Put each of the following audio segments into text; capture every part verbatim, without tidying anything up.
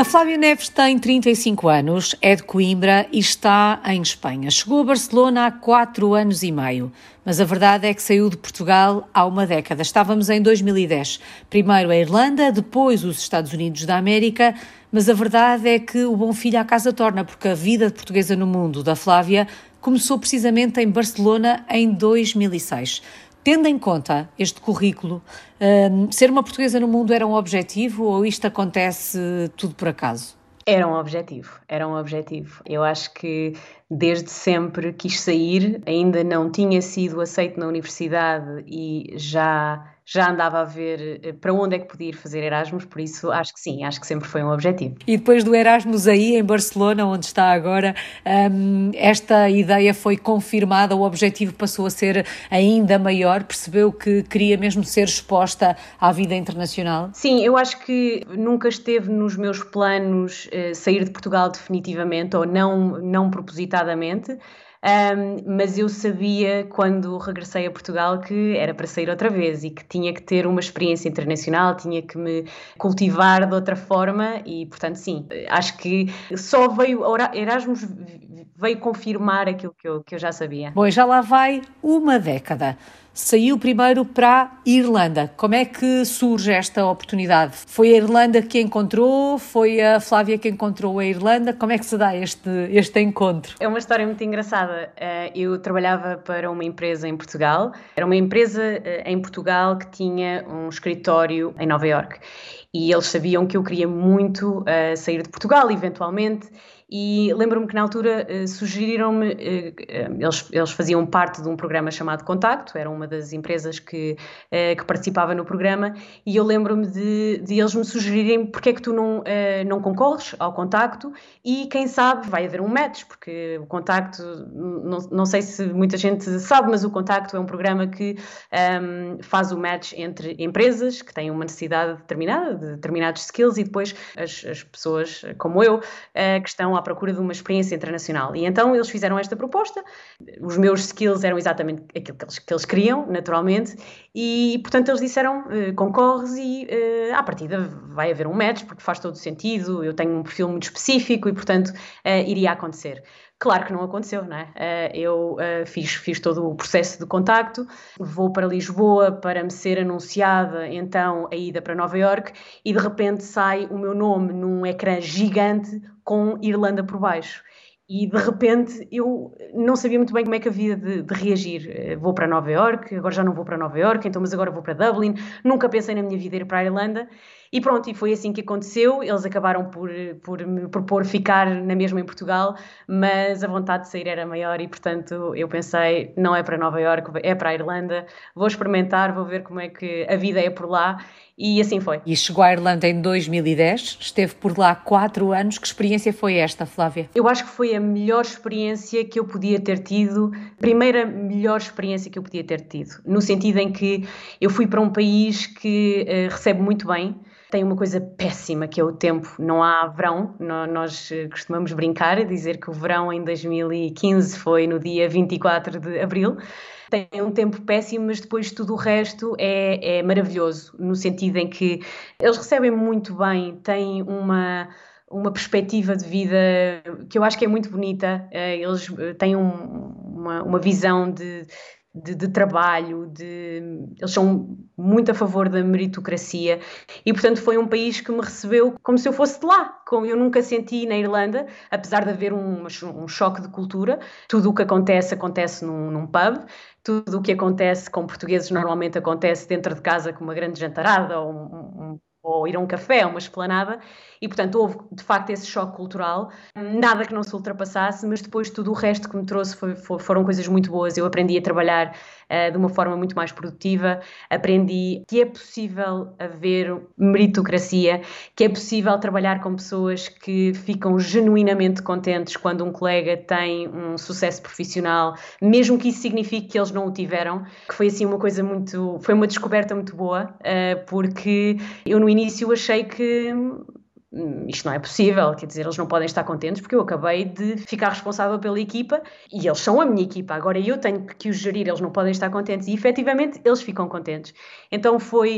A Flávia Neves tem trinta e cinco anos, é de Coimbra e está em Espanha. Chegou a Barcelona há quatro anos e meio, mas a verdade é que saiu de Portugal há uma década. Estávamos em dois mil e dez. Primeiro a Irlanda, depois os Estados Unidos da América, mas a verdade é que o bom filho à casa torna, porque a vida portuguesa no mundo da Flávia começou precisamente em Barcelona em dois mil e seis. Tendo em conta este currículo, um, ser uma portuguesa no mundo era um objetivo ou isto acontece tudo por acaso? Era um objetivo, era um objetivo. Eu acho que desde sempre quis sair, ainda não tinha sido aceito na universidade e já, já andava a ver para onde é que podia ir fazer Erasmus, por isso acho que sim, acho que sempre foi um objetivo. E depois do Erasmus aí em Barcelona, onde está agora, um, esta ideia foi confirmada, o objetivo passou a ser ainda maior, percebeu que queria mesmo ser exposta à vida internacional? Sim, eu acho que nunca esteve nos meus planos uh, sair de Portugal definitivamente ou não, não propositadamente. Um, mas eu sabia quando regressei a Portugal que era para sair outra vez e que tinha que ter uma experiência internacional, tinha que me cultivar de outra forma e, portanto, sim, acho que só veio, Erasmus veio confirmar aquilo que eu, que eu já sabia. Bom, já lá vai uma década. Saiu primeiro para a Irlanda. Como é que surge esta oportunidade? Foi a Irlanda que a encontrou? Foi a Flávia que encontrou a Irlanda? Como é que se dá este, este encontro? É uma história muito engraçada. Eu trabalhava para uma empresa em Portugal. Era uma empresa em Portugal que tinha um escritório em Nova Iorque. E eles sabiam que eu queria muito uh, sair de Portugal, eventualmente, e lembro-me que na altura uh, sugeriram-me, uh, uh, eles, eles faziam parte de um programa chamado Contacto, era uma das empresas que, uh, que participava no programa, e eu lembro-me de, de eles me sugerirem porque é que tu não, uh, não concorres ao Contacto e quem sabe vai haver um match, porque o Contacto, não, não sei se muita gente sabe, mas o Contacto é um programa que um, faz o match entre empresas que têm uma necessidade determinada, de determinados skills e depois as, as pessoas como eu uh, que estão à procura de uma experiência internacional. E então eles fizeram esta proposta, os meus skills eram exatamente aquilo que eles, que eles queriam, naturalmente, e portanto eles disseram, uh, concorres e uh, à partida vai haver um match, porque faz todo o sentido, eu tenho um perfil muito específico e portanto uh, iria acontecer. Claro que não aconteceu, não é? Eu uh, fiz, fiz todo o processo de contacto, vou para Lisboa para me ser anunciada então a ida para Nova Iorque e de repente sai o meu nome num ecrã gigante com Irlanda por baixo. E de repente eu não sabia muito bem como é que havia de, de reagir. Vou para Nova Iorque, agora já não vou para Nova Iorque, então mas agora vou para Dublin. Nunca pensei na minha vida ir para a Irlanda. E pronto, e foi assim que aconteceu. Eles acabaram por, por me propor ficar na mesma em Portugal, mas a vontade de sair era maior e, portanto, eu pensei, não é para Nova Iorque, é para a Irlanda. Vou experimentar, vou ver como é que a vida é por lá. E assim foi. E chegou à Irlanda em dois mil e dez, esteve por lá quatro anos. Que experiência foi esta, Flávia? Eu acho que foi a melhor experiência que eu podia ter tido, primeira melhor experiência que eu podia ter tido, no sentido em que eu fui para um país que uh, recebe muito bem. Tem uma coisa péssima que é o tempo, não há verão, nós costumamos brincar e dizer que o verão em dois mil e quinze foi no dia vinte e quatro de abril, tem um tempo péssimo, mas depois tudo o resto é, é maravilhoso, no sentido em que eles recebem muito bem, têm uma... uma perspectiva de vida que eu acho que é muito bonita, eles têm um, uma, uma visão de... De, de trabalho, de, eles são muito a favor da meritocracia e, portanto, foi um país que me recebeu como se eu fosse de lá, como eu nunca senti na Irlanda, apesar de haver um, um choque de cultura. Tudo o que acontece, acontece num, num pub, tudo o que acontece com portugueses normalmente acontece dentro de casa com uma grande jantarada ou um, um ou ir a um café, uma esplanada, e portanto houve de facto esse choque cultural, nada que não se ultrapassasse, mas depois tudo o resto que me trouxe foi, foi, foram coisas muito boas. Eu aprendi a trabalhar uh, de uma forma muito mais produtiva, aprendi que é possível haver meritocracia, que é possível trabalhar com pessoas que ficam genuinamente contentes quando um colega tem um sucesso profissional, mesmo que isso signifique que eles não o tiveram, que foi assim uma coisa muito, foi uma descoberta muito boa, uh, porque eu no início achei que isto não é possível, quer dizer, eles não podem estar contentes porque eu acabei de ficar responsável pela equipa e eles são a minha equipa, agora eu tenho que os gerir, eles não podem estar contentes e efetivamente eles ficam contentes. Então foi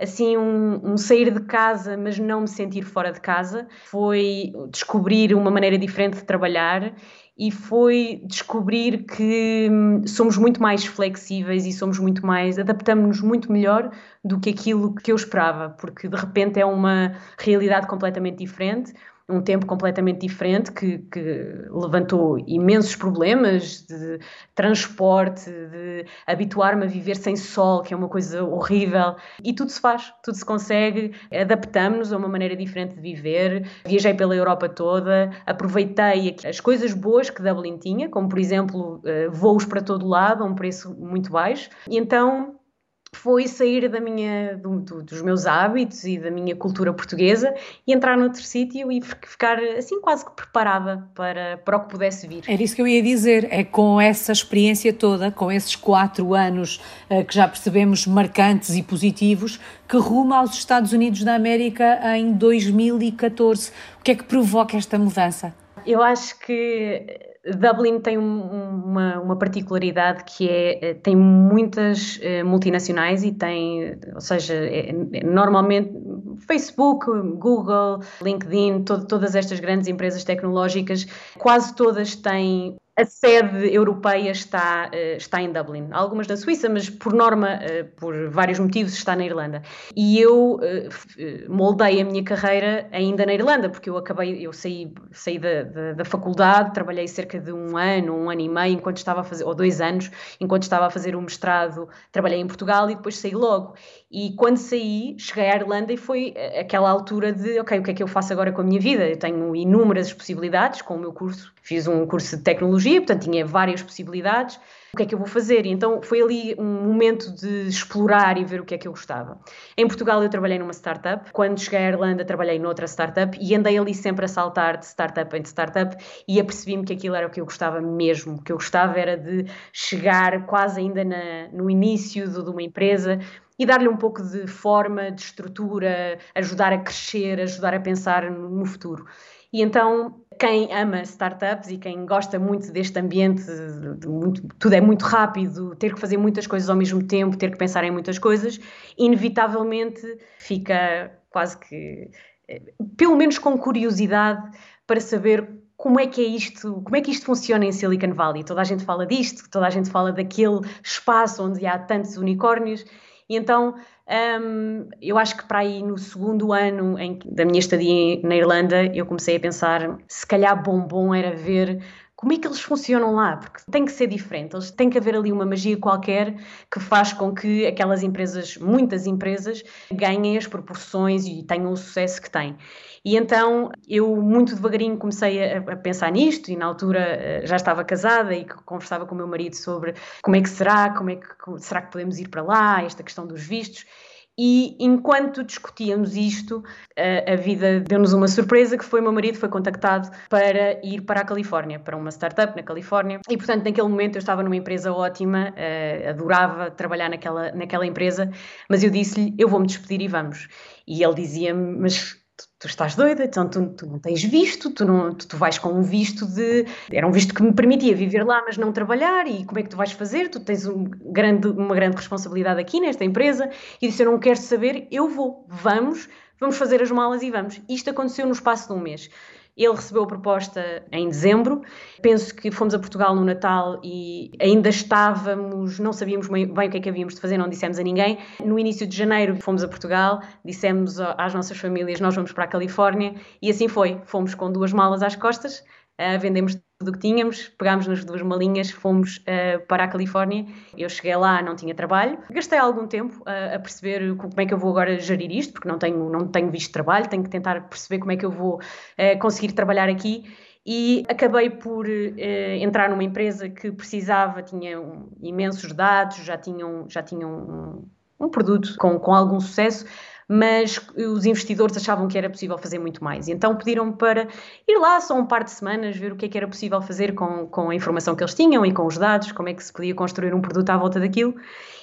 assim um, um sair de casa, mas não me sentir fora de casa. Foi descobrir uma maneira diferente de trabalhar e foi descobrir que hum, somos muito mais flexíveis e somos muito mais, adaptamos-nos muito melhor do que aquilo que eu esperava, porque de repente é uma realidade completamente diferente, um tempo completamente diferente que, que levantou imensos problemas de transporte, de habituar-me a viver sem sol, que é uma coisa horrível, e tudo se faz, tudo se consegue, adaptamos-nos a uma maneira diferente de viver. Viajei pela Europa toda, aproveitei as coisas boas que Dublin tinha, como por exemplo voos para todo lado a um preço muito baixo, e então foi sair da minha, do, do, dos meus hábitos e da minha cultura portuguesa e entrar noutro sítio e ficar assim quase que preparada para, para o que pudesse vir. Era isso que eu ia dizer, é com essa experiência toda, com esses quatro anos uh, que já percebemos marcantes e positivos, que rumo aos Estados Unidos da América em dois mil e catorze. O que é que provoca esta mudança? Eu acho que Dublin tem uma, uma particularidade que é, tem muitas multinacionais e tem, ou seja, é, normalmente Facebook, Google, LinkedIn, todo, todas estas grandes empresas tecnológicas, quase todas têm. A sede europeia está, está em Dublin, algumas na Suíça, mas por norma, por vários motivos, está na Irlanda. E eu moldei a minha carreira ainda na Irlanda, porque eu acabei, eu saí, saí da, da, da faculdade, trabalhei cerca de um ano, um ano e meio, enquanto estava a fazer, ou dois anos, enquanto estava a fazer o mestrado, trabalhei em Portugal e depois saí logo. E quando saí, cheguei à Irlanda e foi aquela altura de, ok, o que é que eu faço agora com a minha vida? Eu tenho inúmeras possibilidades com o meu curso, fiz um curso de tecnologia, portanto tinha várias possibilidades, o que é que eu vou fazer? E então foi ali um momento de explorar e ver o que é que eu gostava. Em Portugal eu trabalhei numa startup, quando cheguei à Irlanda trabalhei noutra startup e andei ali sempre a saltar de startup em startup e apercebi-me que aquilo era o que eu gostava mesmo, o que eu gostava era de chegar quase ainda na, no início de, de uma empresa e dar-lhe um pouco de forma, de estrutura, ajudar a crescer, ajudar a pensar no, no futuro. E então, quem ama startups e quem gosta muito deste ambiente, de, de muito, tudo é muito rápido, ter que fazer muitas coisas ao mesmo tempo, ter que pensar em muitas coisas, inevitavelmente fica quase que, pelo menos com curiosidade, para saber como é que é isto, como é que isto funciona em Silicon Valley. Toda a gente fala disto, toda a gente fala daquele espaço onde há tantos unicórnios. E então, um, eu acho que para aí no segundo ano em, da minha estadia na Irlanda, eu comecei a pensar, se calhar bom bom era ver como é que eles funcionam lá, porque tem que ser diferente, eles, tem que haver ali uma magia qualquer que faz com que aquelas empresas, muitas empresas, ganhem as proporções e tenham o sucesso que têm. E então eu muito devagarinho comecei a, a pensar nisto e na altura já estava casada e conversava com o meu marido sobre como é que será, como é que será que podemos ir para lá, esta questão dos vistos. E enquanto discutíamos isto, a, a vida deu-nos uma surpresa, que foi o meu marido foi contactado para ir para a Califórnia, para uma startup na Califórnia. E, portanto, naquele momento eu estava numa empresa ótima, uh, adorava trabalhar naquela, naquela empresa, mas eu disse-lhe, eu vou-me despedir e vamos. E ele dizia-me, mas tu, tu estás doida, então tu, tu não tens visto, tu, não, tu, tu vais com um visto de... Era um visto que me permitia viver lá, mas não trabalhar, e como é que tu vais fazer? Tu tens um grande, uma grande responsabilidade aqui nesta empresa. E disse, eu não quero saber, eu vou, vamos, vamos fazer as malas e vamos. Isto aconteceu no espaço de um mês. Ele recebeu a proposta em dezembro, penso que fomos a Portugal no Natal e ainda estávamos, não sabíamos bem o que é que havíamos de fazer, não dissemos a ninguém. No início de janeiro fomos a Portugal, dissemos às nossas famílias, nós vamos para a Califórnia, e assim foi, fomos com duas malas às costas, uh, vendemos tudo o que tínhamos, pegámos nas duas malinhas, fomos uh, para a Califórnia. Eu cheguei lá, não tinha trabalho, gastei algum tempo uh, a perceber como é que eu vou agora gerir isto, porque não tenho, não tenho visto de trabalho, tenho que tentar perceber como é que eu vou uh, conseguir trabalhar aqui. E acabei por uh, entrar numa empresa que precisava, tinha um, imensos dados, já tinham, já tinham um, um produto com, com algum sucesso, mas os investidores achavam que era possível fazer muito mais. E então pediram-me para ir lá só um par de semanas, ver o que é que era possível fazer com, com a informação que eles tinham e com os dados, como é que se podia construir um produto à volta daquilo.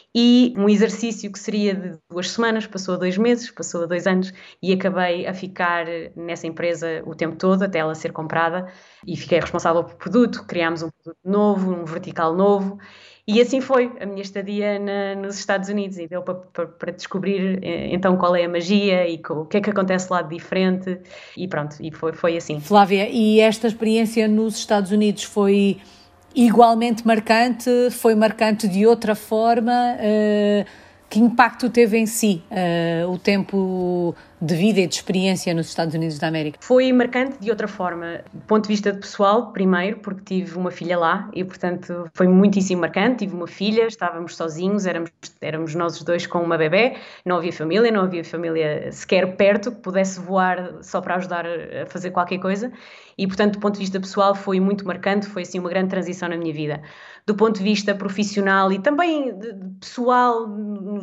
e um exercício que seria de duas semanas, passou a dois meses, passou a dois anos e acabei a ficar nessa empresa o tempo todo até ela ser comprada e fiquei responsável pelo produto, criámos um produto novo, um vertical novo e assim foi a minha estadia na, nos Estados Unidos e deu para, para, para descobrir então qual é a magia e o que é que acontece lá de diferente e pronto, e foi, foi assim. Flávia, e esta experiência nos Estados Unidos foi igualmente marcante, foi marcante de outra forma? Uh, que impacto teve em si uh, o tempo de vida e de experiência nos Estados Unidos da América? Foi marcante de outra forma, do ponto de vista de pessoal, primeiro, porque tive uma filha lá e, portanto, foi muitíssimo marcante. Tive uma filha, estávamos sozinhos, éramos, éramos nós os dois com uma bebé, não havia família, não havia família sequer perto que pudesse voar só para ajudar a fazer qualquer coisa. E, portanto, do ponto de vista pessoal, foi muito marcante, foi assim uma grande transição na minha vida. Do ponto de vista profissional e também de, de pessoal, no,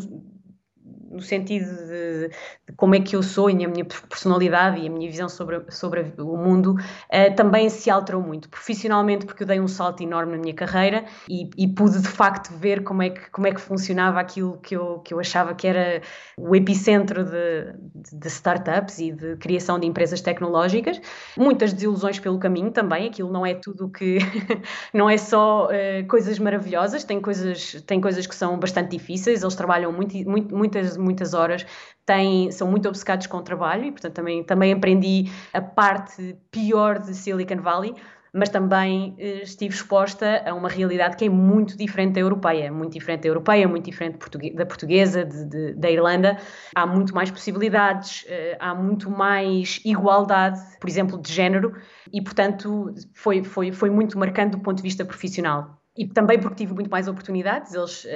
no sentido de, de como é que eu sou e a minha personalidade e a minha visão sobre, sobre o mundo, uh, também se alterou muito. Profissionalmente, porque eu dei um salto enorme na minha carreira e, e pude, de facto, ver como é que, como é que funcionava aquilo que eu, que eu achava que era o epicentro de, de, de startups e de criação de empresas tecnológicas. Muitas desilusões pelo caminho também, aquilo não é tudo que... não é só uh, coisas maravilhosas, tem coisas, tem coisas que são bastante difíceis, eles trabalham muito, muito, muitas muitas horas, têm, são muito obcecados com o trabalho e, portanto, também, também aprendi a parte pior de Silicon Valley, mas também eh, estive exposta a uma realidade que é muito diferente da europeia, muito diferente da europeia, muito diferente da portuguesa, de, de, da Irlanda. Há muito mais possibilidades, eh, há muito mais igualdade, por exemplo, de género, e, portanto, foi, foi, foi muito marcante do ponto de vista profissional. E também porque tive muito mais oportunidades, eles,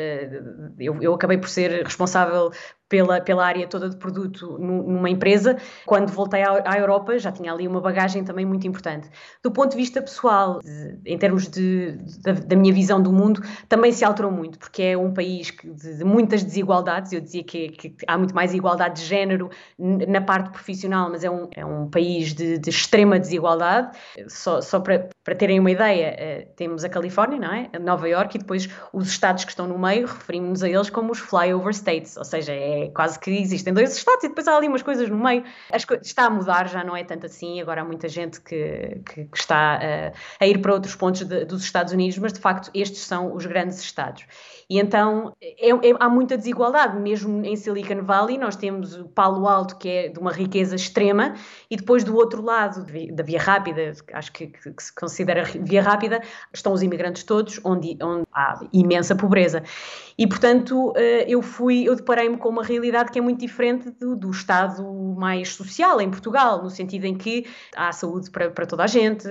eu, eu acabei por ser responsável pela, pela área toda de produto numa empresa. Quando voltei à, à Europa já tinha ali uma bagagem também muito importante. Do ponto de vista pessoal, de, em termos de, de, da minha visão do mundo, também se alterou muito, porque é um país que, de, de muitas desigualdades. Eu dizia que, que há muito mais igualdade de género na parte profissional, mas é um, é um país de, de extrema desigualdade. Só, só para, para terem uma ideia, temos a Califórnia, não é? Nova York, e depois os estados que estão no meio, referimos-nos a eles como os flyover states, ou seja, é quase que existem dois estados e depois há ali umas coisas no meio. As co- está a mudar, já não é tanto assim, agora há muita gente que, que, que está uh, a ir para outros pontos de, dos Estados Unidos, mas de facto estes são os grandes estados. E então é, é, há muita desigualdade, mesmo em Silicon Valley nós temos o Palo Alto, que é de uma riqueza extrema, e depois do outro lado da Via Rápida, acho que, que, que se considera Via Rápida, estão os imigrantes todos, onde, onde há imensa pobreza. E, portanto, eu fui, eu deparei-me com uma realidade que é muito diferente do, do Estado mais social em Portugal, no sentido em que há saúde para, para toda a gente,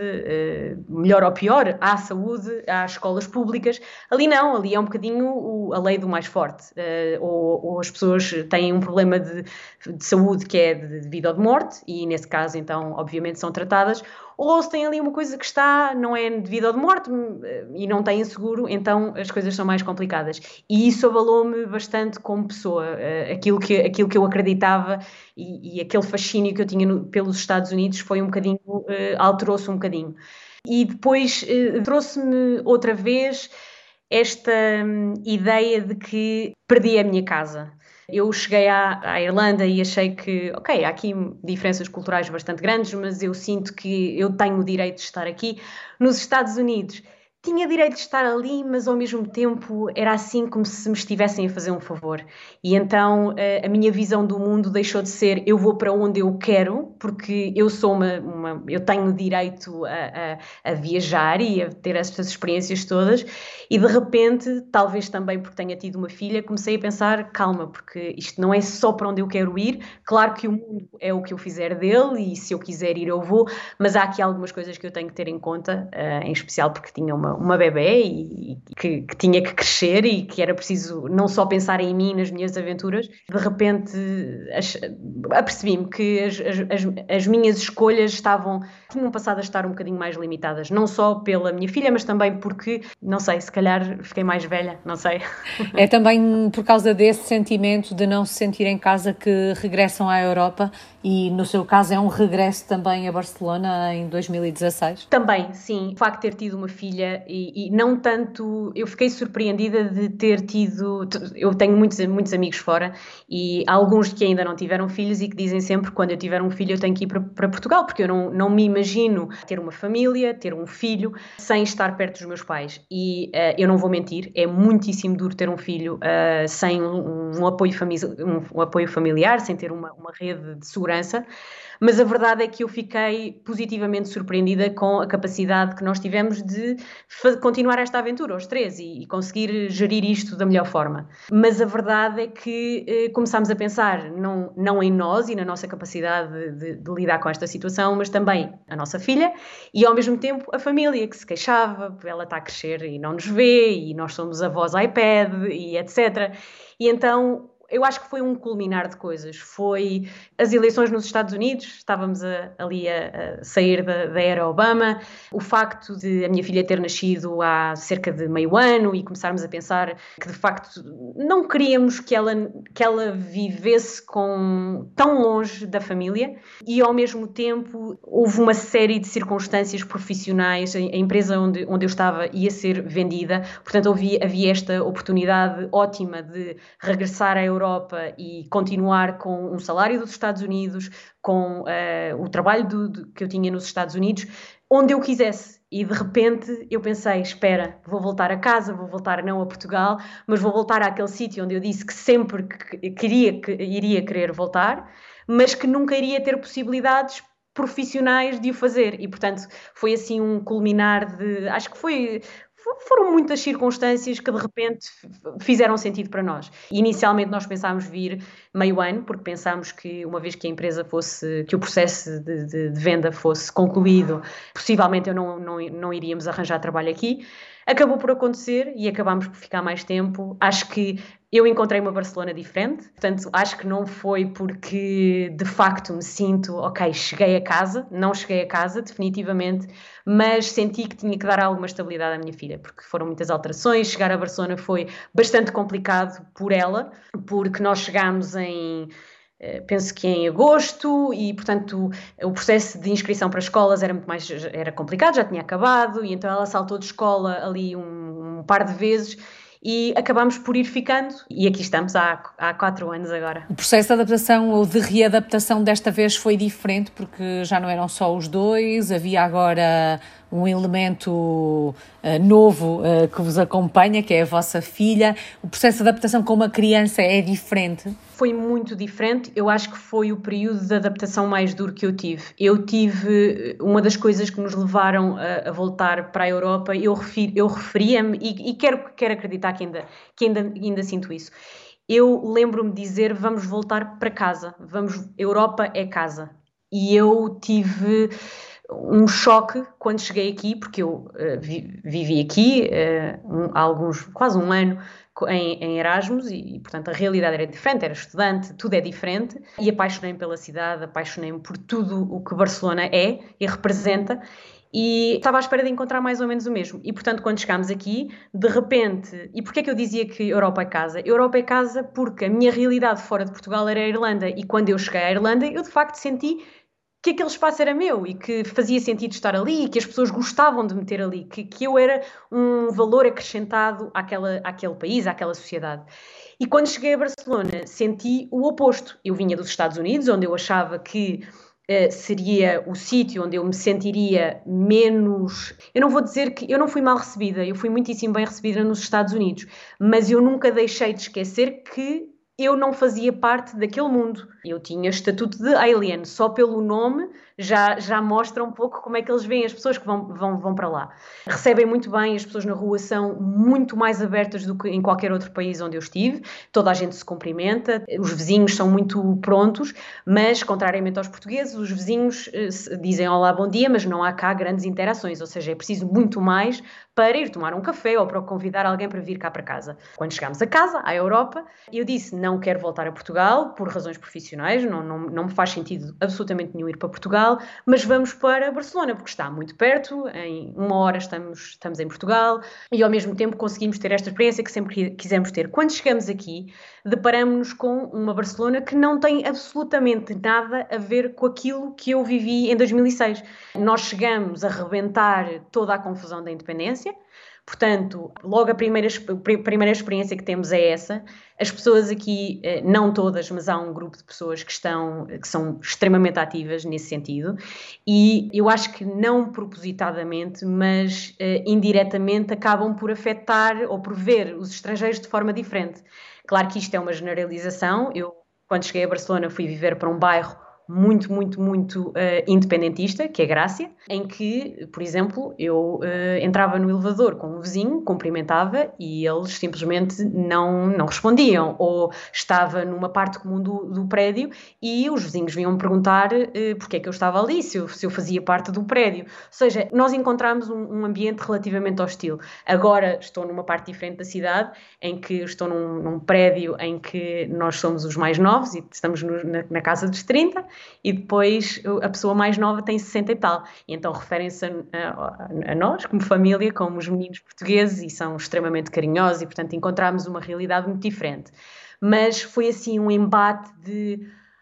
melhor ou pior, há saúde, há escolas públicas. Ali não, ali é um bocadinho o, a lei do mais forte. Ou, ou as pessoas têm um problema de, de saúde que é de, de vida ou de morte, e nesse caso, então, obviamente, são tratadas, ou se tem ali uma coisa que está, não é de vida ou de morte e não tem seguro, então as coisas são mais complicadas. E isso abalou-me bastante como pessoa, aquilo que, aquilo que eu acreditava e, e aquele fascínio que eu tinha no, pelos Estados Unidos foi um bocadinho, uh, alterou-se um bocadinho. E depois uh, trouxe-me outra vez esta um, ideia de que perdi a minha casa. Eu cheguei à, à Irlanda e achei que, ok, há aqui diferenças culturais bastante grandes, mas eu sinto que eu tenho o direito de estar aqui. Nos Estados Unidos, tinha direito de estar ali, mas ao mesmo tempo era assim como se me estivessem a fazer um favor. E então a minha visão do mundo deixou de ser eu vou para onde eu quero, porque eu sou uma, uma eu tenho direito a, a, a viajar e a ter estas experiências todas, e de repente, talvez também porque tenha tido uma filha, comecei a pensar, calma, porque isto não é só para onde eu quero ir. Claro que o mundo é o que eu fizer dele e se eu quiser ir eu vou, mas há aqui algumas coisas que eu tenho que ter em conta, uh, em especial porque tinha uma uma bebé e, e que, que tinha que crescer e que era preciso não só pensar em mim, nas minhas aventuras. De repente apercebi-me que as, as, as minhas escolhas estavam, tinham passado a estar um bocadinho mais limitadas, não só pela minha filha, mas também porque, não sei, se calhar fiquei mais velha, não sei. É também por causa desse sentimento de não se sentir em casa que regressam à Europa e, no seu caso, é um regresso também a Barcelona em dois mil e dezasseis? Também, sim. O facto de ter tido uma filha e, e não tanto... Eu fiquei surpreendida de ter tido... Eu tenho muitos, muitos amigos fora e há alguns que ainda não tiveram filhos e que dizem sempre que quando eu tiver um filho eu tenho que ir para, para Portugal, porque eu não, não me imagino ter uma família, ter um filho, sem estar perto dos meus pais. E uh, eu não vou mentir, é muitíssimo duro ter um filho uh, sem um, um, apoio fami- um, um apoio familiar, sem ter uma, uma rede de segurança. Mas a verdade é que eu fiquei positivamente surpreendida com a capacidade que nós tivemos de continuar esta aventura, os três, e, e conseguir gerir isto da melhor forma. Mas a verdade é que eh, começámos a pensar não, não em nós e na nossa capacidade de, de, de lidar com esta situação, mas também a nossa filha e, ao mesmo tempo, a família que se queixava, ela está a crescer e não nos vê, e nós somos avós iPad, e etcétera. E então... eu acho que foi um culminar de coisas. Foi as eleições nos Estados Unidos, estávamos a, ali a, a sair da, da era Obama, o facto de a minha filha ter nascido há cerca de meio ano e começarmos a pensar que, de facto, não queríamos que ela, que ela vivesse com, tão longe da família e, ao mesmo tempo, houve uma série de circunstâncias profissionais. A, a empresa onde, onde eu estava ia ser vendida, portanto, havia, havia esta oportunidade ótima de regressar à Europa Europa e continuar com um salário dos Estados Unidos, com uh, o trabalho do, do, que eu tinha nos Estados Unidos, onde eu quisesse. E de repente eu pensei, espera, vou voltar a casa, vou voltar não a Portugal, mas vou voltar àquele sítio onde eu disse que sempre que queria, que iria querer voltar, mas que nunca iria ter possibilidades profissionais de o fazer. E, portanto, foi assim um culminar de... acho que foi... foram muitas circunstâncias que de repente fizeram sentido para nós. Inicialmente nós pensámos vir meio ano, porque pensámos que uma vez que a empresa fosse, que o processo de, de, de venda fosse concluído, possivelmente eu não, não, não iríamos arranjar trabalho aqui. Acabou por acontecer e acabámos por ficar mais tempo. Acho que eu encontrei uma Barcelona diferente, portanto acho que não foi porque de facto me sinto, ok, cheguei a casa, não cheguei a casa definitivamente, mas senti que tinha que dar alguma estabilidade à minha filha, porque foram muitas alterações. Chegar a Barcelona foi bastante complicado por ela, porque nós chegámos em... penso que em agosto e, portanto, o processo de inscrição para escolas era muito mais era complicado, já tinha acabado, e então ela saltou de escola ali um, um par de vezes e acabámos por ir ficando, e aqui estamos há, há quatro anos agora. O processo de adaptação ou de readaptação desta vez foi diferente, porque já não eram só os dois, havia agora um elemento uh, novo uh, que vos acompanha, que é a vossa filha. O processo de adaptação com uma criança é diferente? Foi muito diferente. Eu acho que foi o período de adaptação mais duro que eu tive. Eu tive, uma das coisas que nos levaram a, a voltar para a Europa, eu, refiro, eu referia-me, e, e quero, quero acreditar que ainda, que ainda, ainda sinto isso. Eu lembro-me de dizer, vamos voltar para casa, vamos, Europa é casa. E eu tive um choque quando cheguei aqui, porque eu uh, vi, vivi aqui uh, um, há alguns, quase um ano, Em, em Erasmus, e, e portanto a realidade era diferente, era estudante, tudo é diferente, e apaixonei-me pela cidade, apaixonei-me por tudo o que Barcelona é e representa, e estava à espera de encontrar mais ou menos o mesmo. E portanto, quando chegámos aqui, de repente, e porquê é que eu dizia que Europa é casa? Europa é casa porque a minha realidade fora de Portugal era a Irlanda, e quando eu cheguei à Irlanda, eu de facto senti que aquele espaço era meu e que fazia sentido estar ali e que as pessoas gostavam de me ter ali, que, que eu era um valor acrescentado àquela, àquele país, àquela sociedade. E quando cheguei a Barcelona senti o oposto. Eu vinha dos Estados Unidos, onde eu achava que uh, seria o sítio onde eu me sentiria menos... Eu não vou dizer que... Eu não fui mal recebida, eu fui muitíssimo bem recebida nos Estados Unidos, mas eu nunca deixei de esquecer que eu não fazia parte daquele mundo. Eu tinha estatuto de alien, só pelo nome já, já mostra um pouco como é que eles veem as pessoas que vão, vão, vão para lá. Recebem muito bem, as pessoas na rua são muito mais abertas do que em qualquer outro país onde eu estive, toda a gente se cumprimenta, os vizinhos são muito prontos, mas, contrariamente aos portugueses, os vizinhos eh, dizem olá, bom dia, mas não há cá grandes interações, ou seja, é preciso muito mais para ir tomar um café ou para convidar alguém para vir cá para casa. Quando chegámos a casa, à Europa, eu disse, não quero voltar a Portugal por razões profissionais, não, não, não me faz sentido absolutamente nenhum ir para Portugal, mas vamos para Barcelona, porque está muito perto, em uma hora estamos, estamos em Portugal, e ao mesmo tempo conseguimos ter esta experiência que sempre quisemos ter. Quando chegamos aqui, deparamos-nos com uma Barcelona que não tem absolutamente nada a ver com aquilo que eu vivi em dois mil e seis. Nós chegamos a rebentar toda a confusão da independência, portanto, logo a primeira, a primeira experiência que temos é essa. As pessoas aqui, não todas, mas há um grupo de pessoas que, estão, que são extremamente ativas nesse sentido, e eu acho que não propositadamente, mas uh, indiretamente acabam por afetar ou por ver os estrangeiros de forma diferente. Claro que isto é uma generalização. Eu, quando cheguei a Barcelona, fui viver para um bairro muito, muito, muito uh, independentista, que é Grácia, em que, por exemplo, eu uh, entrava no elevador com um vizinho, cumprimentava e eles simplesmente não, não respondiam, ou estava numa parte comum do, do prédio e os vizinhos vinham me perguntar uh, porque é que eu estava ali, se eu, se eu fazia parte do prédio. Ou seja, nós encontramos um, um ambiente relativamente hostil. Agora estou numa parte diferente da cidade, em que estou num, num prédio em que nós somos os mais novos e estamos no, na, na casa dos trinta, e depois a pessoa mais nova tem sessenta e tal, e então referem-se a, a, a nós como família, como os meninos portugueses, e são extremamente carinhosos, e portanto encontramos uma realidade muito diferente. Mas foi assim um embate de,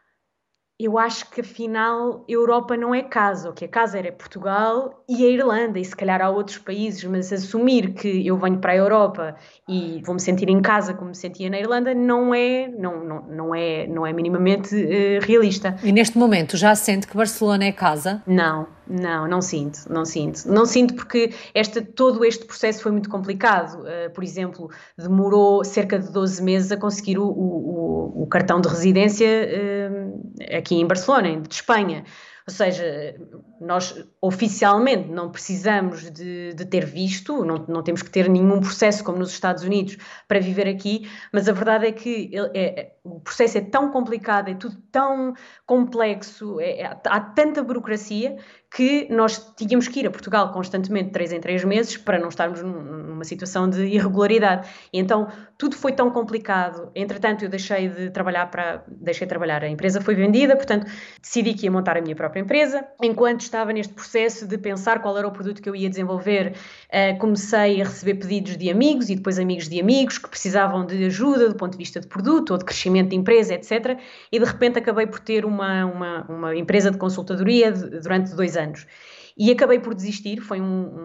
eu acho que afinal a Europa não é casa, o que é casa era Portugal e a Irlanda, e se calhar há outros países, mas assumir que eu venho para a Europa e vou-me sentir em casa como me sentia na Irlanda não é, não, não, não é, não é minimamente uh, realista. E neste momento já sente que Barcelona é casa? Não, não, não sinto, não sinto. Não sinto porque este, todo este processo foi muito complicado. Uh, por exemplo, demorou cerca de doze meses a conseguir o, o, o cartão de residência uh, aqui em Barcelona, de Espanha. Ou seja, nós oficialmente não precisamos de, de ter visto, não, não temos que ter nenhum processo como nos Estados Unidos para viver aqui, mas a verdade é que ele, é, o processo é tão complicado, é tudo tão complexo, é, é, há tanta burocracia que nós tínhamos que ir a Portugal constantemente, três em três meses, para não estarmos numa situação de irregularidade. E então tudo foi tão complicado. Entretanto, eu deixei de trabalhar para, deixei de trabalhar, a empresa foi vendida, portanto decidi que ia montar a minha própria empresa. Enquanto estava neste processo de pensar qual era o produto que eu ia desenvolver, uh, comecei a receber pedidos de amigos e depois amigos de amigos que precisavam de ajuda do ponto de vista de produto ou de crescimento de empresa, etcétera. E de repente acabei por ter uma, uma, uma empresa de consultadoria de, durante dois anos. E acabei por desistir, foi um,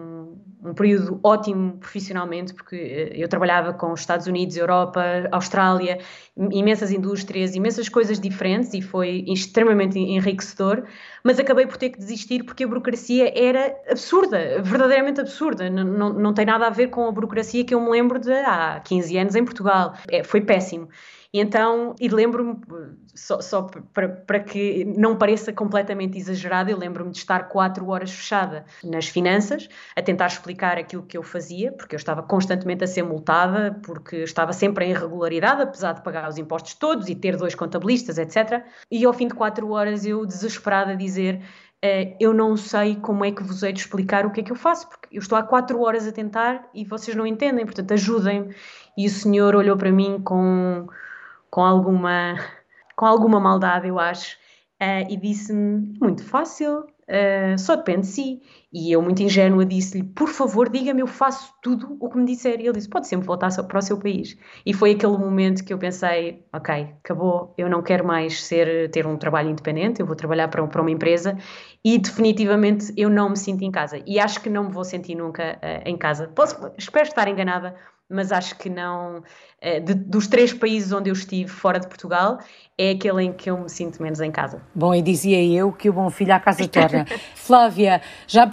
um, um período ótimo profissionalmente, porque eu trabalhava com os Estados Unidos, Europa, Austrália, imensas indústrias, imensas coisas diferentes, e foi extremamente enriquecedor, mas acabei por ter que desistir porque a burocracia era absurda, verdadeiramente absurda, não, não, não tem nada a ver com a burocracia que eu me lembro de há quinze anos em Portugal, é, foi péssimo. E então, e lembro-me, só, só para, para que não pareça completamente exagerado, eu lembro-me de estar quatro horas fechada nas finanças, a tentar explicar aquilo que eu fazia, porque eu estava constantemente a ser multada, porque estava sempre em irregularidade, apesar de pagar os impostos todos e ter dois contabilistas, etcétera. E ao fim de quatro horas eu, desesperada, a dizer... Uh, eu não sei como é que vos hei de explicar o que é que eu faço, porque eu estou há quatro horas a tentar e vocês não entendem, portanto ajudem-me. E o senhor olhou para mim com, com, alguma, com alguma maldade, eu acho, uh, e disse-me, muito fácil, uh, só depende de si. E eu, muito ingênua, disse-lhe, por favor, diga-me, eu faço tudo o que me disser. E ele disse, pode sempre voltar para o seu país. E foi aquele momento que eu pensei, ok, acabou, eu não quero mais ser, ter um trabalho independente, eu vou trabalhar para, para uma empresa e definitivamente eu não me sinto em casa. E acho que não me vou sentir nunca uh, em casa. Posso, espero estar enganada, mas acho que não, de, dos três países onde eu estive fora de Portugal, é aquele em que eu me sinto menos em casa. Bom, e dizia eu que o bom filho à casa torna. Flávia, já percebi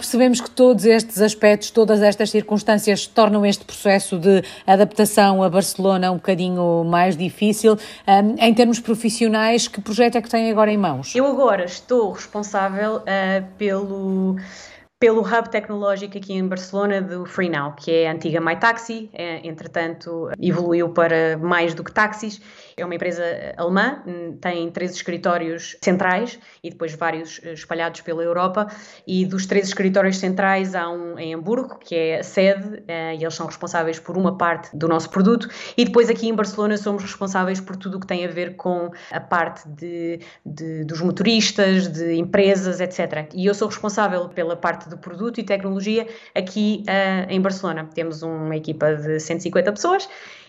percebemos que todos estes aspectos, todas estas circunstâncias tornam este processo de adaptação a Barcelona um bocadinho mais difícil. Um, em termos profissionais, que projeto é que têm agora em mãos? Eu agora estou responsável uh, pelo... pelo hub tecnológico aqui em Barcelona do FreeNow, que é a antiga MyTaxi, é, entretanto evoluiu para mais do que táxis. É uma empresa alemã, tem três escritórios centrais e depois vários espalhados pela Europa, e dos três escritórios centrais há um em Hamburgo, que é a sede, e eles são responsáveis por uma parte do nosso produto, e depois aqui em Barcelona somos responsáveis por tudo o que tem a ver com a parte de, de, dos motoristas, de empresas, etcétera. E eu sou responsável pela parte do produto e tecnologia aqui uh, em Barcelona. Temos uma equipa de cento e cinquenta pessoas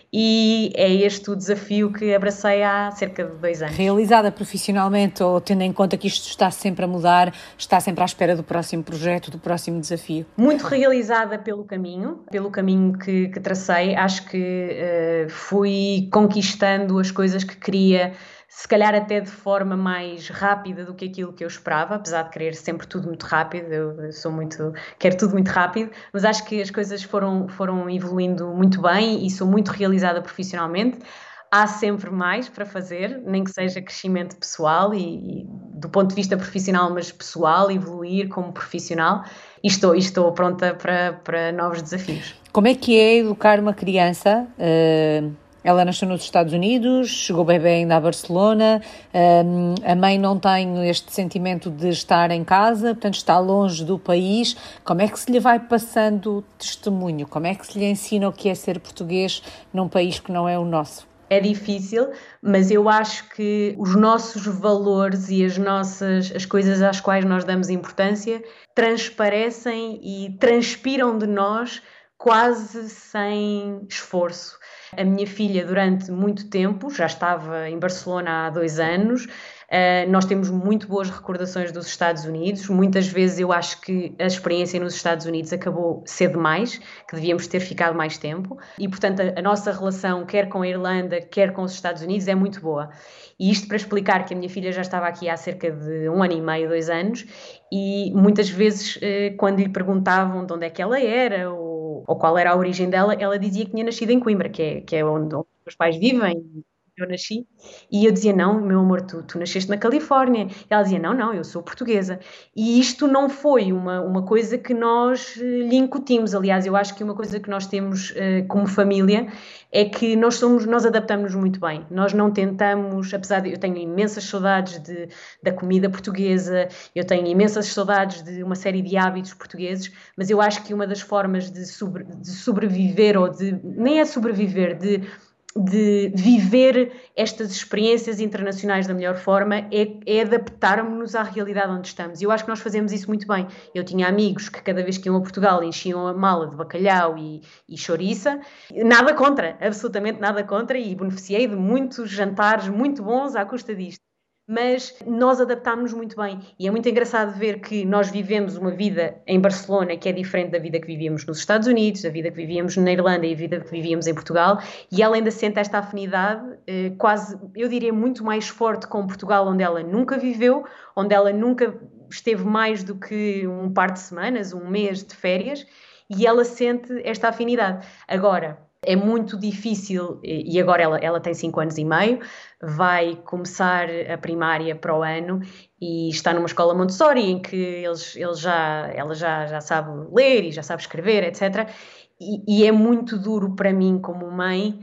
e é este o desafio que abracei há cerca de dois anos. Realizada profissionalmente, ou tendo em conta que isto está sempre a mudar, está sempre à espera do próximo projeto, do próximo desafio? Muito realizada pelo caminho, pelo caminho que, que tracei. Acho que uh, fui conquistando as coisas que queria, se calhar até de forma mais rápida do que aquilo que eu esperava, apesar de querer sempre tudo muito rápido. Eu sou muito, quero tudo muito rápido, mas acho que as coisas foram, foram evoluindo muito bem e sou muito realizada profissionalmente. Há sempre mais para fazer, nem que seja crescimento pessoal e, e do ponto de vista profissional, mas pessoal, evoluir como profissional, e estou, e estou pronta para, para novos desafios. Como é que é educar uma criança? Uh... Ela nasceu nos Estados Unidos, chegou bebê ainda a Barcelona, um, a mãe não tem este sentimento de estar em casa, portanto está longe do país. Como é que se lhe vai passando testemunho? Como é que se lhe ensina o que é ser português num país que não é o nosso? É difícil, mas eu acho que os nossos valores e as nossas, as coisas às quais nós damos importância transparecem e transpiram de nós quase sem esforço. A minha filha, durante muito tempo, já estava em Barcelona há dois anos, uh, nós temos muito boas recordações dos Estados Unidos. Muitas vezes eu acho que a experiência nos Estados Unidos acabou cedo demais, que devíamos ter ficado mais tempo, e portanto a, a nossa relação, quer com a Irlanda, quer com os Estados Unidos, é muito boa. E isto para explicar que a minha filha já estava aqui há cerca de um ano e meio, dois anos, e muitas vezes uh, quando lhe perguntavam de onde é que ela era, ou ou qual era a origem dela, ela dizia que tinha nascido em Coimbra, que é, que é onde, onde os meus pais vivem, eu nasci, e eu dizia, não, meu amor, tu, tu nasceste na Califórnia. E ela dizia, não, não, eu sou portuguesa. E isto não foi uma, uma coisa que nós lhe incutimos. Aliás, eu acho que uma coisa que nós temos uh, como família é que nós somos, nós adaptamos-nos muito bem. Nós não tentamos, apesar de eu tenho imensas saudades de, da comida portuguesa, eu tenho imensas saudades de uma série de hábitos portugueses, mas eu acho que uma das formas de, sobre, de sobreviver, ou de, nem é sobreviver, de de viver estas experiências internacionais da melhor forma, é, é adaptarmos-nos à realidade onde estamos. E eu acho que nós fazemos isso muito bem. Eu tinha amigos que cada vez que iam a Portugal enchiam a mala de bacalhau e, e chouriça. Nada contra, absolutamente nada contra, e beneficiei de muitos jantares muito bons à custa disto. Mas nós adaptámos-nos muito bem, e é muito engraçado ver que nós vivemos uma vida em Barcelona que é diferente da vida que vivíamos nos Estados Unidos, da vida que vivíamos na Irlanda e a vida que vivíamos em Portugal, e ela ainda sente esta afinidade eh, quase, eu diria, muito mais forte com Portugal, onde ela nunca viveu, onde ela nunca esteve mais do que um par de semanas, um mês de férias, e ela sente esta afinidade. Agora, é muito difícil, e agora ela, ela tem cinco anos e meio, vai começar a primária para o ano e está numa escola Montessori em que eles, eles já, ela já, já sabe ler e já sabe escrever, etcétera. E, e é muito duro para mim, como mãe,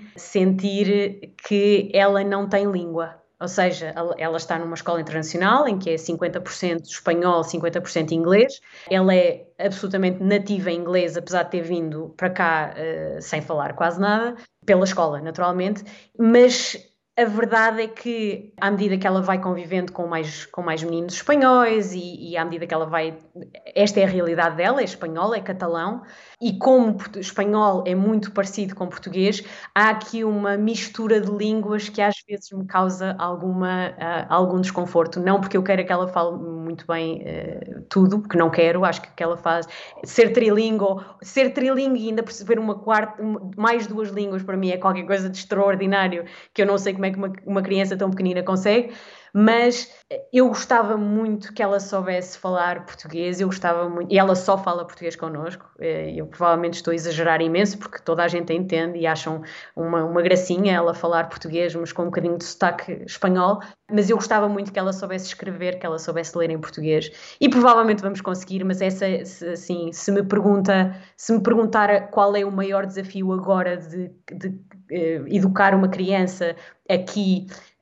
sentir que ela não tem língua. Ou seja, ela está numa escola internacional em que é cinquenta por cento espanhol, cinquenta por cento inglês. Ela é absolutamente nativa em inglês, apesar de ter vindo para cá uh, sem falar quase nada, pela escola, naturalmente. Mas a verdade é que, à medida que ela vai convivendo com mais, com mais meninos espanhóis e, e à medida que ela vai... Esta é a realidade dela, é espanhola, é catalão, e como o espanhol é muito parecido com o português, há aqui uma mistura de línguas que às vezes me causa alguma, uh, algum desconforto. Não porque eu queira que ela fale muito bem uh, tudo, porque não quero, acho que o que ela faz... Ser trilingue, ser trilingue e ainda perceber uma quarta, mais duas línguas, para mim é qualquer coisa de extraordinário, que eu não sei como é que uma, uma criança tão pequenina consegue, mas eu gostava muito que ela soubesse falar português, eu gostava muito, e ela só fala português connosco, eu provavelmente estou a exagerar imenso, porque toda a gente a entende e acham uma, uma gracinha ela falar português, mas com um bocadinho de sotaque espanhol, mas eu gostava muito que ela soubesse escrever, que ela soubesse ler em português, e provavelmente vamos conseguir, mas essa, assim, se me pergunta, se me perguntar qual é o maior desafio agora de, de uh, educar uma criança aqui,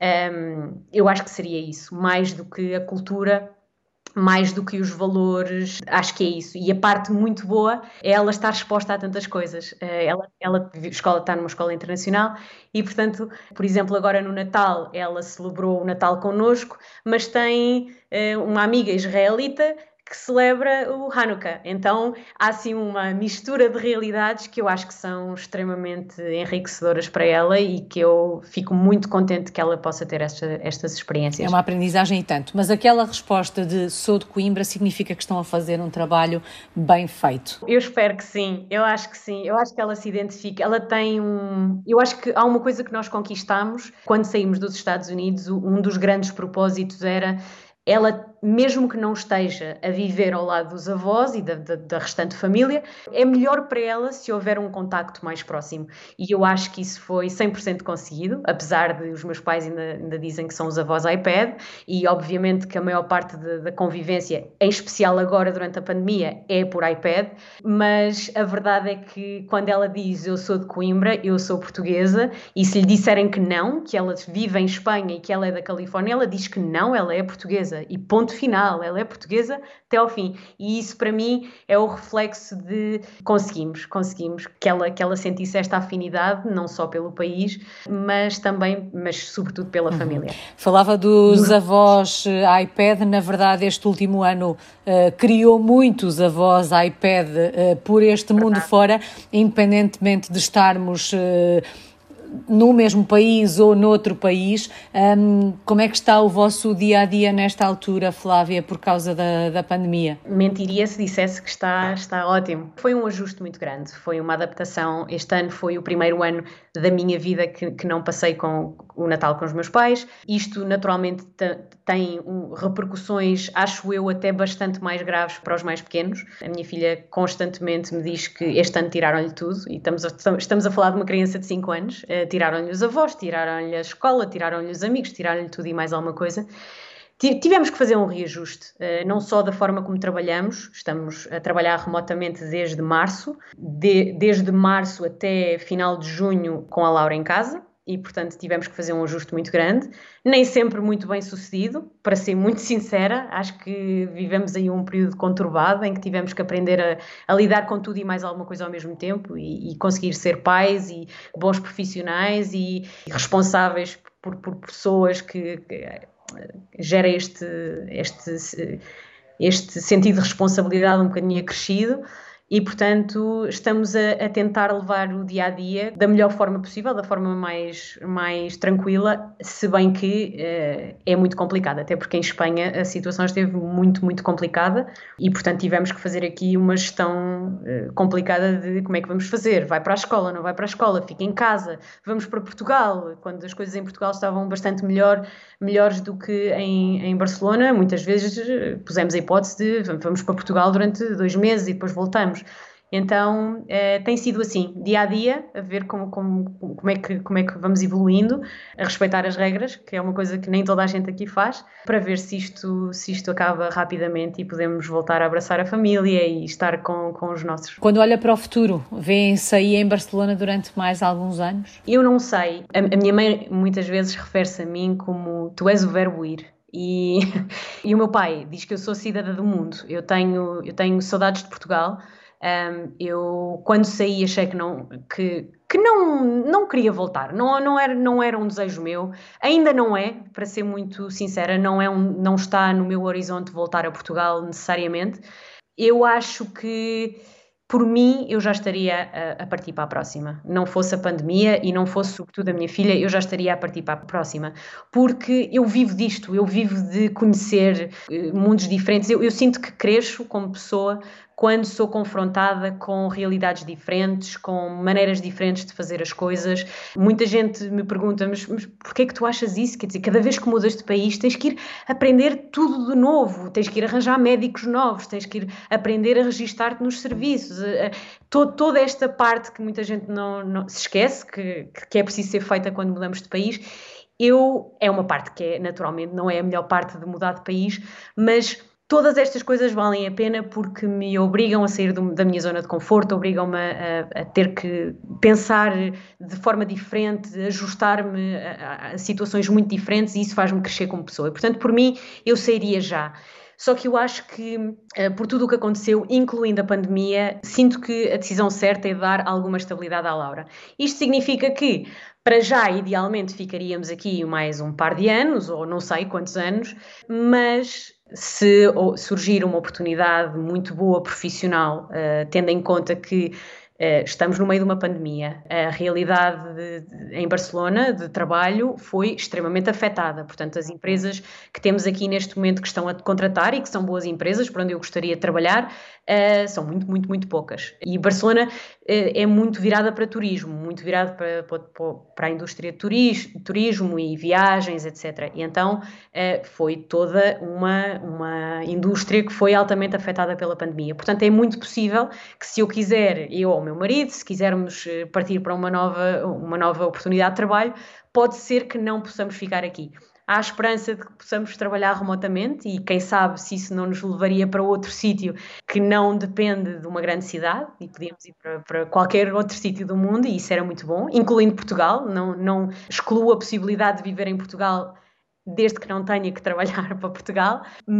um, eu acho que seria isso, mais do que a cultura, mais do que os valores, acho que é isso. E a parte muito boa é ela estar exposta a tantas coisas. Ela, ela a escola está numa escola internacional e, portanto, por exemplo, agora no Natal, ela celebrou o Natal connosco, mas tem uh, uma amiga israelita que celebra o Hanukkah. Então, há assim uma mistura de realidades que eu acho que são extremamente enriquecedoras para ela e que eu fico muito contente que ela possa ter esta, estas experiências. É uma aprendizagem e tanto, mas aquela resposta de sou de Coimbra significa que estão a fazer um trabalho bem feito? Eu espero que sim, eu acho que sim, eu acho que ela se identifica, ela tem um... Eu acho que há uma coisa que nós conquistamos quando saímos dos Estados Unidos, um dos grandes propósitos era ela, mesmo que não esteja a viver ao lado dos avós e da, da, da restante família, é melhor para ela se houver um contacto mais próximo. E eu acho que isso foi cem por cento conseguido, apesar de os meus pais ainda, ainda dizem que são os avós iPad, e obviamente que a maior parte de, da convivência, em especial agora durante a pandemia, é por iPad, mas a verdade é que quando ela diz eu sou de Coimbra, eu sou portuguesa, e se lhe disserem que não, que ela vive em Espanha e que ela é da Califórnia, ela diz que não, ela é portuguesa. E ponto final, ela é portuguesa até ao fim. E isso para mim é o reflexo de conseguimos, conseguimos que ela, que ela sentisse esta afinidade, não só pelo país, mas também, mas sobretudo pela uhum. família. Falava dos uhum. avós iPad, na verdade este último ano uh, criou muitos avós iPad uh, por este mundo verdade. Fora, independentemente de estarmos... Uh, no mesmo país ou noutro país. Um, como é que está o vosso dia-a-dia nesta altura, Flávia, por causa da, da pandemia? Mentiria se dissesse que está, está ótimo. Foi um ajuste muito grande, foi uma adaptação. Este ano foi o primeiro ano da minha vida que, que não passei com o Natal com os meus pais. Isto naturalmente t- tem um, repercussões, acho eu, até bastante mais graves para os mais pequenos. A minha filha constantemente me diz que este ano tiraram-lhe tudo, e estamos a, estamos a falar de uma criança de cinco anos. Tiraram-lhe os avós, tiraram-lhe a escola, tiraram-lhe os amigos, tiraram-lhe tudo e mais alguma coisa. Tivemos que fazer um reajuste, não só da forma como trabalhamos, estamos a trabalhar remotamente desde março, de, desde março até final de junho com a Laura em casa, e portanto tivemos que fazer um ajuste muito grande, nem sempre muito bem sucedido, para ser muito sincera. Acho que vivemos aí um período conturbado em que tivemos que aprender a, a lidar com tudo e mais alguma coisa ao mesmo tempo e, e conseguir ser pais e bons profissionais e, e responsáveis por, por pessoas que, que gera este, este, este sentido de responsabilidade um bocadinho acrescido. E, portanto, estamos a, a tentar levar o dia-a-dia da melhor forma possível, da forma mais, mais tranquila, se bem que uh, é muito complicado, até porque em Espanha a situação esteve muito, muito complicada e, portanto, tivemos que fazer aqui uma gestão uh, complicada de como é que vamos fazer. Vai para a escola, não vai para a escola, fica em casa, vamos para Portugal, quando as coisas em Portugal estavam bastante melhor, melhores do que em, em Barcelona. Muitas vezes uh, pusemos a hipótese de vamos para Portugal durante dois meses e depois voltamos. Então eh, tem sido assim, dia a dia, a ver como, como, como, é que, como é que vamos evoluindo, a respeitar as regras, que é uma coisa que nem toda a gente aqui faz, para ver se isto, se isto acaba rapidamente e podemos voltar a abraçar a família e estar com, com os nossos. Quando olha para o futuro, vêem-se aí em Barcelona durante mais alguns anos? Eu não sei. A, a minha mãe muitas vezes refere-se a mim como tu és o verbo ir. E, e o meu pai diz que eu sou cidadã do mundo. Eu tenho, eu tenho saudades de Portugal. Um, eu quando saí achei que não que, que não, não queria voltar, não, não, era, não era um desejo meu, ainda não é, para ser muito sincera, não, é um, não está no meu horizonte voltar a Portugal necessariamente. Eu acho que por mim eu já estaria a, a partir para a próxima, não fosse a pandemia e não fosse sobretudo a minha filha, eu já estaria a partir para a próxima, porque eu vivo disto, eu vivo de conhecer uh, mundos diferentes. Eu, eu sinto que cresço como pessoa quando sou confrontada com realidades diferentes, com maneiras diferentes de fazer as coisas. Muita gente me pergunta, mas, mas porquê é que tu achas isso? Quer dizer, cada vez que mudas de país tens que ir aprender tudo de novo, tens que ir arranjar médicos novos, tens que ir aprender a registar-te nos serviços, todo, toda esta parte que muita gente não, não se esquece, que, que é preciso ser feita quando mudamos de país. Eu, é uma parte que é, naturalmente não é a melhor parte de mudar de país, mas todas estas coisas valem a pena porque me obrigam a sair do, da minha zona de conforto, obrigam-me a, a, a ter que pensar de forma diferente, ajustar-me a, a situações muito diferentes, e isso faz-me crescer como pessoa. E, portanto, por mim, eu sairia já. Só que eu acho que, por tudo o que aconteceu, incluindo a pandemia, sinto que a decisão certa é dar alguma estabilidade à Laura. Isto significa que, para já, idealmente, ficaríamos aqui mais um par de anos, ou não sei quantos anos, mas se surgir uma oportunidade muito boa profissional, uh, tendo em conta que Uh, estamos no meio de uma pandemia, a realidade de, de, em Barcelona de trabalho foi extremamente afetada, portanto as empresas que temos aqui neste momento que estão a contratar e que são boas empresas, por onde eu gostaria de trabalhar, uh, são muito, muito, muito poucas. E Barcelona uh, é muito virada para turismo, muito virada para, para, para a indústria de turismo, turismo e viagens, etcétera. E então uh, foi toda uma, uma indústria que foi altamente afetada pela pandemia. Portanto é muito possível que, se eu quiser, eu ou meu marido, se quisermos partir para uma nova, uma nova oportunidade de trabalho, pode ser que não possamos ficar aqui. Há a esperança de que possamos trabalhar remotamente e quem sabe se isso não nos levaria para outro sítio que não depende de uma grande cidade, e podíamos ir para, para qualquer outro sítio do mundo, e isso era muito bom, incluindo Portugal. Não, não excluo a possibilidade de viver em Portugal desde que não tenha que trabalhar para Portugal,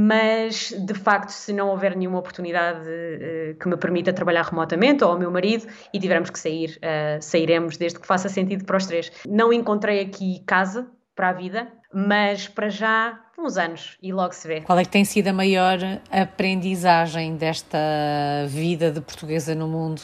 mas de facto, se não houver nenhuma oportunidade uh, que me permita trabalhar remotamente, ou ao meu marido, e tivermos que sair, uh, sairemos desde que faça sentido para os três. Não encontrei aqui casa para a vida, mas para já uns anos e logo se vê. Qual é que tem sido a maior aprendizagem desta vida de portuguesa no mundo,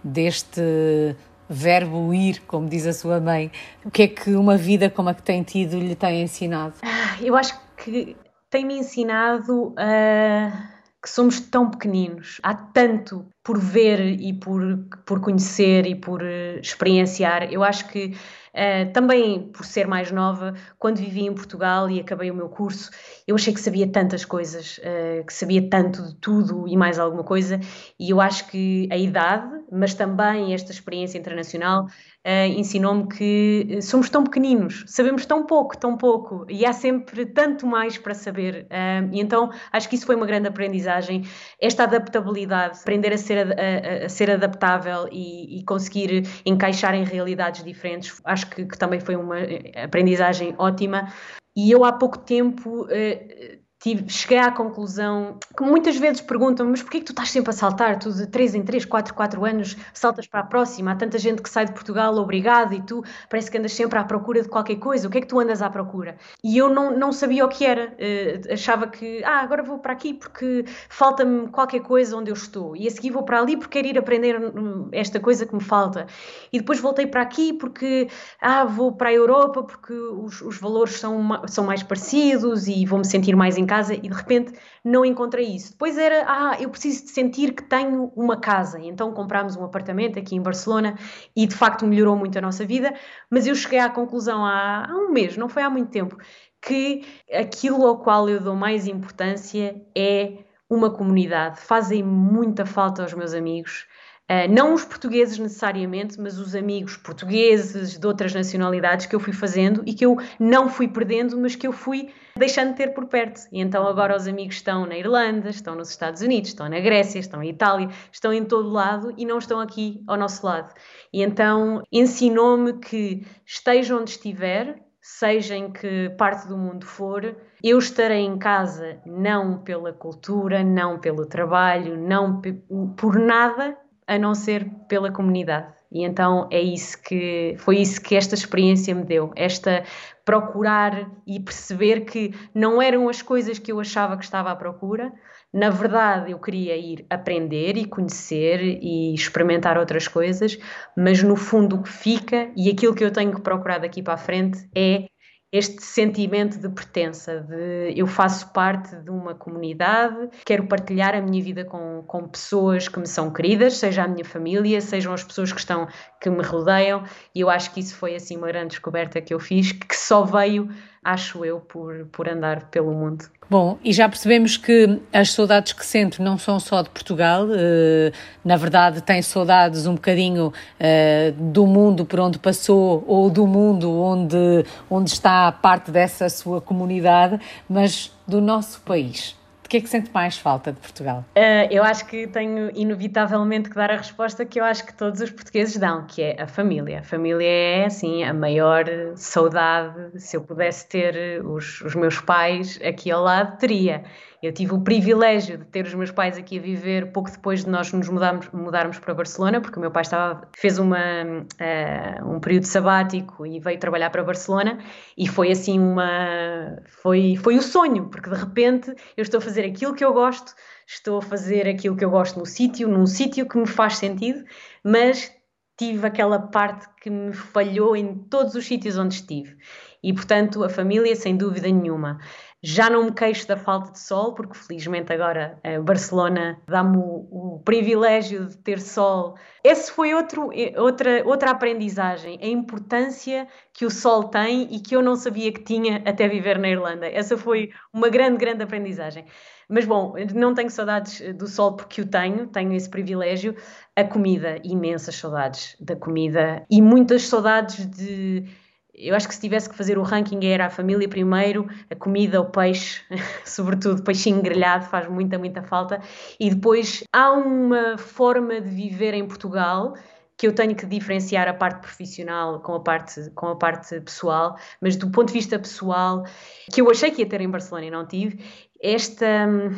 deste verbo ir, como diz a sua mãe? O que é que uma vida como a que tem tido lhe tem ensinado? Eu acho que tem-me ensinado uh, que somos tão pequeninos. Há tanto por ver e por, por conhecer e por uh, experienciar. Eu acho que Uh, também por ser mais nova, quando vivi em Portugal e acabei o meu curso, eu achei que sabia tantas coisas, uh, que sabia tanto de tudo e mais alguma coisa, e eu acho que a idade, mas também esta experiência internacional, uh, ensinou-me que somos tão pequeninos, sabemos tão pouco, tão pouco, e há sempre tanto mais para saber, uh, e então acho que isso foi uma grande aprendizagem, esta adaptabilidade, aprender a ser, a, a, a ser adaptável e, e conseguir encaixar em realidades diferentes. Acho Que, que também foi uma aprendizagem ótima. E eu há pouco tempo eh, tive, cheguei à conclusão que muitas vezes perguntam-me: mas porquê que tu estás sempre a saltar? Tu de três em três, quatro, quatro anos saltas para a próxima. Há tanta gente que sai de Portugal, obrigado, e tu parece que andas sempre à procura de qualquer coisa. O que é que tu andas à procura? E eu não, não sabia o que era. Uh, achava que, ah, agora vou para aqui porque falta-me qualquer coisa onde eu estou. E a seguir vou para ali porque quero ir aprender esta coisa que me falta. E depois voltei para aqui porque, ah, vou para a Europa porque os, os valores são, são mais parecidos e vou-me sentir mais em casa, e de repente não encontrei isso. Depois era, ah, eu preciso de sentir que tenho uma casa, e então comprámos um apartamento aqui em Barcelona e de facto melhorou muito a nossa vida, mas eu cheguei à conclusão há, há um mês, não foi há muito tempo, que aquilo ao qual eu dou mais importância é uma comunidade. Fazem muita falta aos meus amigos. Uh, não os portugueses necessariamente, mas os amigos portugueses de outras nacionalidades que eu fui fazendo e que eu não fui perdendo, mas que eu fui deixando de ter por perto. E então agora os amigos estão na Irlanda, estão nos Estados Unidos, estão na Grécia, estão em Itália, estão em todo lado e não estão aqui ao nosso lado. E então ensinou-me que esteja onde estiver, seja em que parte do mundo for, eu estarei em casa não pela cultura, não pelo trabalho, não por nada, a não ser pela comunidade. E então é isso que, foi isso que esta experiência me deu, esta procurar e perceber que não eram as coisas que eu achava que estava à procura. Na verdade eu queria ir aprender e conhecer e experimentar outras coisas, mas no fundo o que fica e aquilo que eu tenho que procurar daqui para a frente é este sentimento de pertença, de eu faço parte de uma comunidade, quero partilhar a minha vida com, com pessoas que me são queridas, seja a minha família, sejam as pessoas que estão, que me rodeiam, e eu acho que isso foi assim uma grande descoberta que eu fiz, que só veio, acho eu, por, por andar pelo mundo. Bom, e já percebemos que as saudades que sente não são só de Portugal, na verdade tem saudades um bocadinho do mundo por onde passou ou do mundo onde, onde está parte dessa sua comunidade, mas do nosso país. De que é que sente mais falta de Portugal? Uh, eu acho que tenho inevitavelmente que dar a resposta que eu acho que todos os portugueses dão, que é a família. A família é, assim, a maior saudade. Se eu pudesse ter os, os meus pais aqui ao lado, teria. Eu tive o privilégio de ter os meus pais aqui a viver pouco depois de nós nos mudarmos, mudarmos para Barcelona, porque o meu pai estava, fez uma, uh, um período sabático e veio trabalhar para Barcelona, e foi assim uma... Foi, foi o sonho, porque de repente eu estou a fazer aquilo que eu gosto, estou a fazer aquilo que eu gosto no sítio, num sítio que me faz sentido, mas tive aquela parte que me falhou em todos os sítios onde estive. E, portanto, a família, sem dúvida nenhuma. Já não me queixo da falta de sol, porque felizmente agora a Barcelona dá-me o, o privilégio de ter sol. Esse foi outro, outra, outra aprendizagem, a importância que o sol tem e que eu não sabia que tinha até viver na Irlanda. Essa foi uma grande, grande aprendizagem. Mas bom, não tenho saudades do sol porque o tenho, tenho esse privilégio. A comida, imensas saudades da comida e muitas saudades de... Eu acho que se tivesse que fazer o ranking era a família primeiro, a comida, o peixe, sobretudo peixinho grelhado, faz muita, muita falta. E depois há uma forma de viver em Portugal que eu tenho que diferenciar a parte profissional com a parte, com a parte pessoal, mas do ponto de vista pessoal, que eu achei que ia ter em Barcelona e não tive, esta...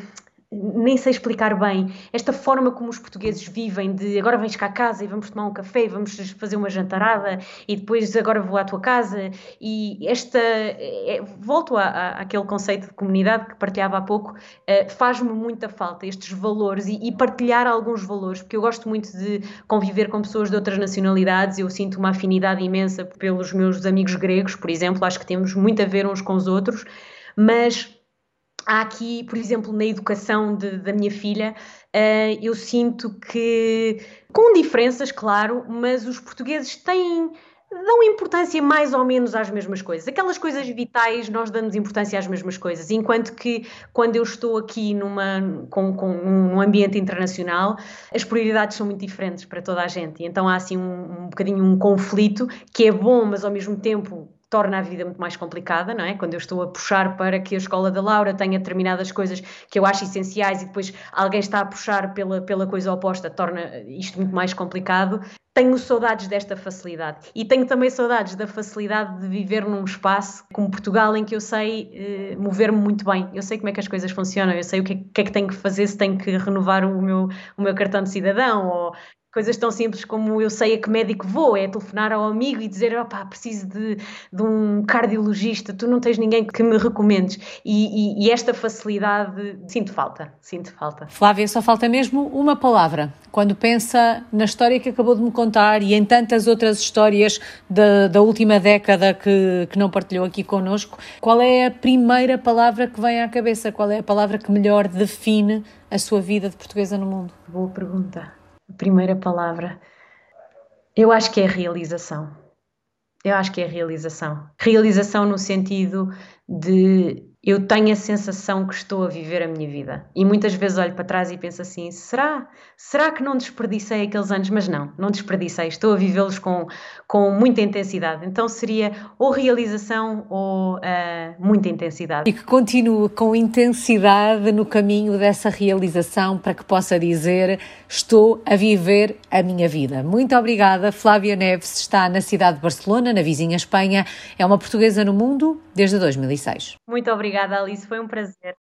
nem sei explicar bem, esta forma como os portugueses vivem de agora vens cá a casa e vamos tomar um café e vamos fazer uma jantarada e depois agora vou à tua casa e esta, é, volto a, a, àquele conceito de comunidade que partilhava há pouco, uh, faz-me muita falta estes valores e, e partilhar alguns valores, porque eu gosto muito de conviver com pessoas de outras nacionalidades, eu sinto uma afinidade imensa pelos meus amigos gregos, por exemplo, acho que temos muito a ver uns com os outros, mas há aqui, por exemplo, na educação de, da minha filha, uh, eu sinto que, com diferenças, claro, mas os portugueses têm, dão importância mais ou menos às mesmas coisas. Aquelas coisas vitais, nós damos importância às mesmas coisas, enquanto que quando eu estou aqui numa, com, com, num ambiente internacional, as prioridades são muito diferentes para toda a gente. E então há assim um, um bocadinho um conflito que é bom, mas ao mesmo tempo torna a vida muito mais complicada, não é? Quando eu estou a puxar para que a escola da Laura tenha determinadas coisas que eu acho essenciais e depois alguém está a puxar pela, pela coisa oposta, torna isto muito mais complicado. Tenho saudades desta facilidade e tenho também saudades da facilidade de viver num espaço como Portugal em que eu sei eh, mover-me muito bem, eu sei como é que as coisas funcionam, eu sei o que é que, é que tenho que fazer, se tenho que renovar o meu, o meu cartão de cidadão ou coisas tão simples como eu sei a que médico vou, é telefonar ao amigo e dizer, opá, preciso de, de um cardiologista, tu não tens ninguém que me recomendes. E, e, e esta facilidade, sinto falta, sinto falta. Flávia, só falta mesmo uma palavra. Quando pensa na história que acabou de me contar e em tantas outras histórias da, da última década que, que não partilhou aqui connosco, qual é a primeira palavra que vem à cabeça? Qual é a palavra que melhor define a sua vida de portuguesa no mundo? Boa pergunta. A primeira palavra, eu acho que é realização. Eu acho que é realização. Realização no sentido de eu tenho a sensação que estou a viver a minha vida. E muitas vezes olho para trás e penso assim, será? Será que não desperdicei aqueles anos? Mas não, não desperdicei. Estou a vivê-los com, com muita intensidade. Então seria ou realização ou uh, muita intensidade. E que continue com intensidade no caminho dessa realização para que possa dizer estou a viver a minha vida. Muito obrigada. Flávia Neves está na cidade de Barcelona, na vizinha Espanha. É uma portuguesa no mundo desde dois mil e seis. Muito obrigada, Alice. Foi um prazer.